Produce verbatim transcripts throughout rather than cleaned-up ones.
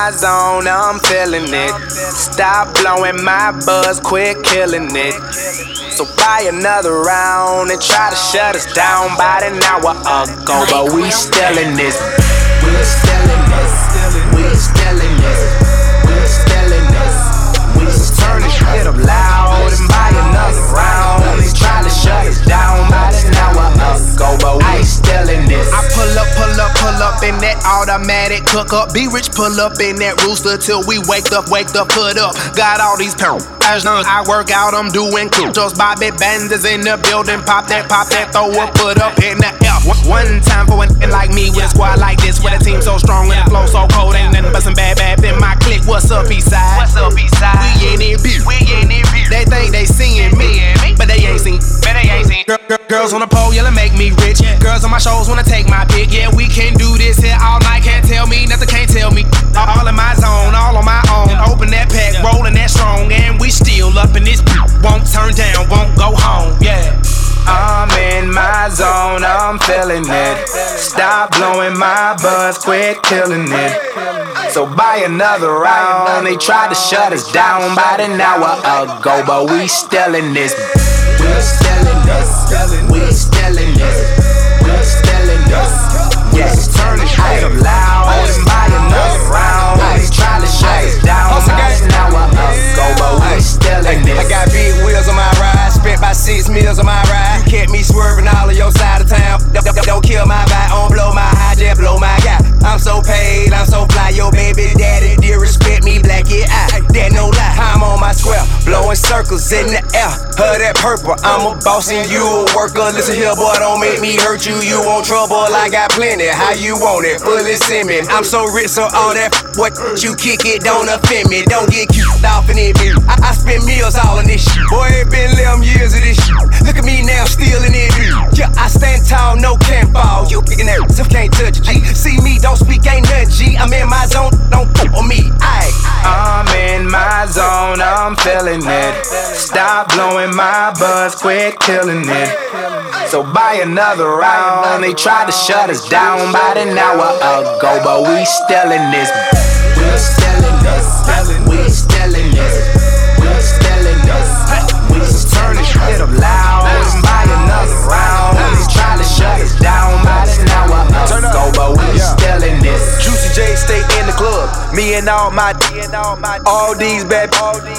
my zone, I'm feeling it. Stop blowing my buzz, quit killing it. So buy another round and try to shut us down about an hour ago. But we still in this. We still in this. We still in this. We still in this. We just turn this shit up loud and buy another round and try to shut us down about an hour ago. But we still in this. I pull up, pull up, pull up in that automatic cook up. Be rich, pull up in that rooster till we wake up, wake up, put up. Got all these pounds. I work out, I'm doing cool. Just Bobby Banders in the building. Pop that, pop that, throw up, put up in the air. One time for a n like me with a squad like this, with a team so strong and the flow so cold. Ain't nothing but some bad, bad in my clique. What's up, Eastside? What's up, Eastside? We in it, bitch. We in it, bitch. They think they seeing me, but they ain't seen. But they ain't seen. Girl, girl, girls on the pole, yelling make me rich. Girls on my shows wanna take my pick. Yeah, we can do this here all night. Can't tell me nothing, can't tell me. All in my zone, all on my own. Open that pack, rolling that strong, and we still up in this. Won't turn down, won't go home. Yeah. I'm in my zone, I'm feeling it. Stop blowing my buzz, quit killing it. So buy another round. They tried to shut us down about an hour ago, but we still in this. We still in this. We still in this. We still in this. Yes, turn it shit up loud and buy another round. They tried to shut us down about an hour ago, but we still in this. I got big wheels on my ride, spent about six meals on my ride. You kept me swerving all of your side of town. Don't, don't, don't kill my vibe, don't blow my high, just blow my guy. I'm so paid, I'm so fly, your baby daddy did respect me, black yeah, I, that no lie. I'm on my square, blowing circles in the air. Her that purple, I'm a boss and you a worker. Listen here, boy, don't make me hurt you. You want trouble, I got plenty. How you want it? Fully semen. I'm so rich, so all that what you kick it don't offend me. Don't get cute off in it, bitch. I, I spend meals all in this shit. Boy, it been eleven years of this shit. Look at me now, still in it. Yeah, I stand tall, no can't fall. You picking that, so can't touch it. G. See me, don't speak, ain't nothing. G. I'm in my zone, don't put on me. Aye. I'm in my zone, I'm feeling it. Stop blowing my buzz, quit killing it. So buy another round. They tried to shut us down about an hour ago, but we still in this. We still in this. We still in this. We still in this. We just turn this shit up loud and buy another round. They tried to shut us down about an hour ago, but we still in this. Juicy J stay in the club. Me and all my, all these bad,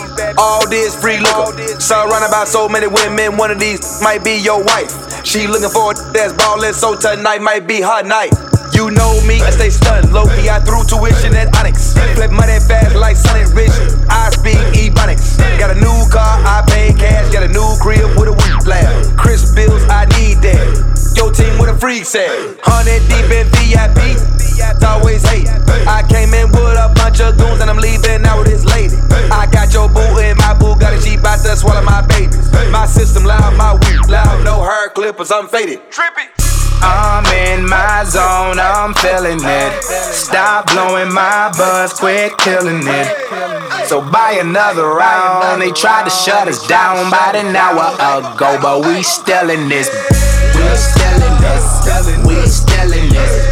all this free liquor. Surrounded by so many women, one of these might be your wife. She looking for a that's ballin', so tonight might be her night. You know me, I stay stunned. Low-key, I threw tuition at Onyx. Flip money fast like Sonic Rich. I speak Ebonics. Got a new car, I pay cash. Got a new crib with a weed lab. Chris bills, I need that. Your team with a freak set. Hundred deep in V I P. It's always hate. I came in with a bunch of goons and I'm leaving out with this lady. I got your boo and my boo got a Jeep out to swallow my babies. My system loud, my weed loud. No hair clippers, I'm faded. Trippy. I'm in my zone, I'm feeling it. Stop blowing my buzz, quit killing it. So buy another round. They tried to shut us down about an hour ago, but we still in this. We still in this. We still in this.